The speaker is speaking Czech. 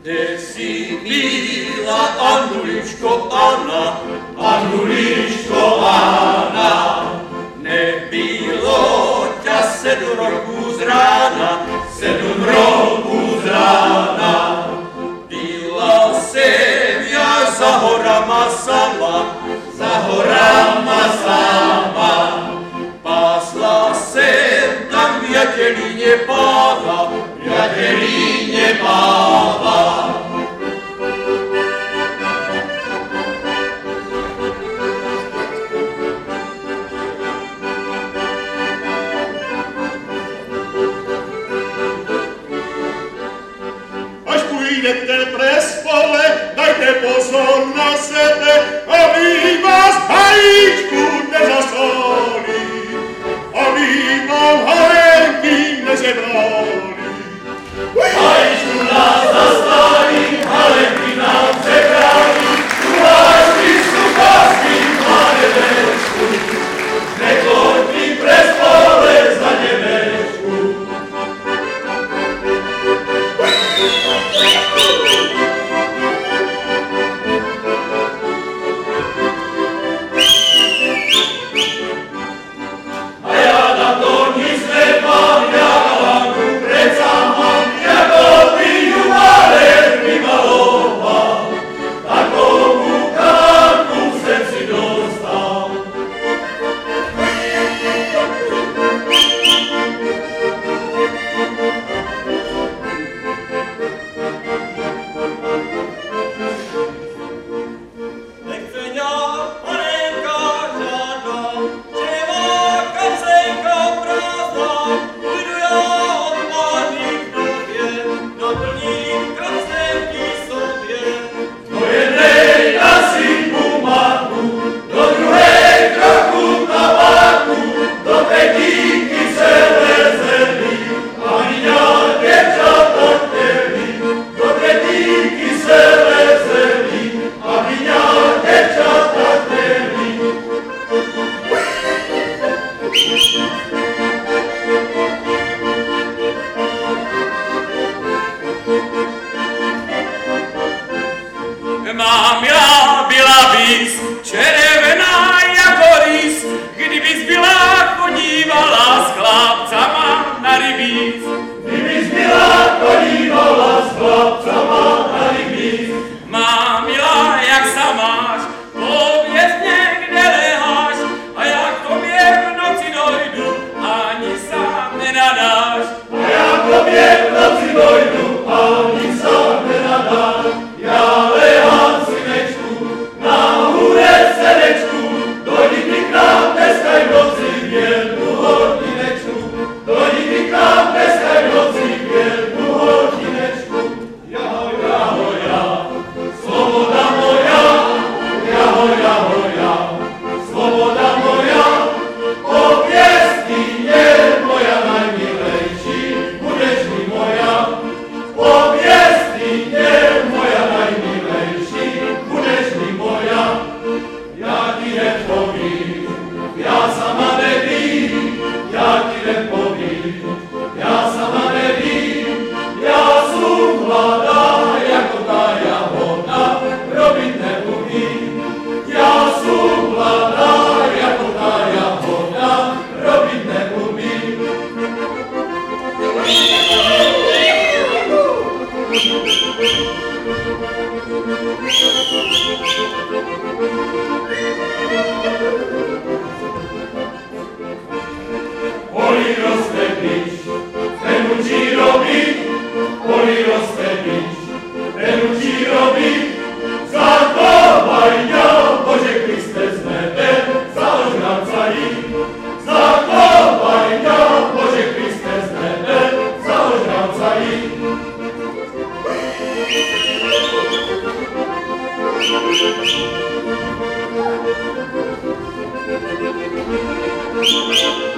Kde si byla, Anuličko Anna, Anuličko Anna? Nebylo ťa 7 roků z rána, 7 roků z rána. Byla jsem ja za horama sama, za horama sama. Pásla jsem tam v Jatelíně páva, v Jatelíně páva. Půjdete přes pole, dajte pozor na sebe, aby vás hajíčku nezasolí, aby vám halenky nezebrali. Hajíčku nás zastaví, halenky nám zebrali, slucháčky, mladečku, nechoďte přes pole za němečku. Mám já byla bys, červená jako rys, kdybys byla chodívala s chlapcama na rybíz. Kdybys byla chodívala s chlapcama na rybíz. Mám milá, jak sa máš, pověz mě, kde leháš, a jak k tobě v noci dojdu, ani sám nenadáš. A jak k tobě v noci dojdu, ani sám nenadáš. Já lehám, synečku, na hůre sedečku, dojdi mi k nám dneska v noci v 1 hodinečku, dojdi mi k nám dneska v noci v 1 hodinečku. Jahoj, jahoj, já, svoboda moja, jahoj, jahoj, já, svoboda moja, pověstí je moja najmilejší, budeš mi moja, pověstí je moja najmilejší, budeš mi moja, já ti nepovím, já sama nevím, já ti nepovím, já sama nevím, já jsem mladá jako ta jahoda, robit neumím, já jsem mladá jako ta jahoda, robit neumím. Poli roztepíš, ten učí robit, poli roztepíš, ten učí robit, zachovaj ňa, Bože Kriste z nebe, za ožráncají, zachovaj ňa, Bože Kriste z nebe, za ožráncají. Thank you.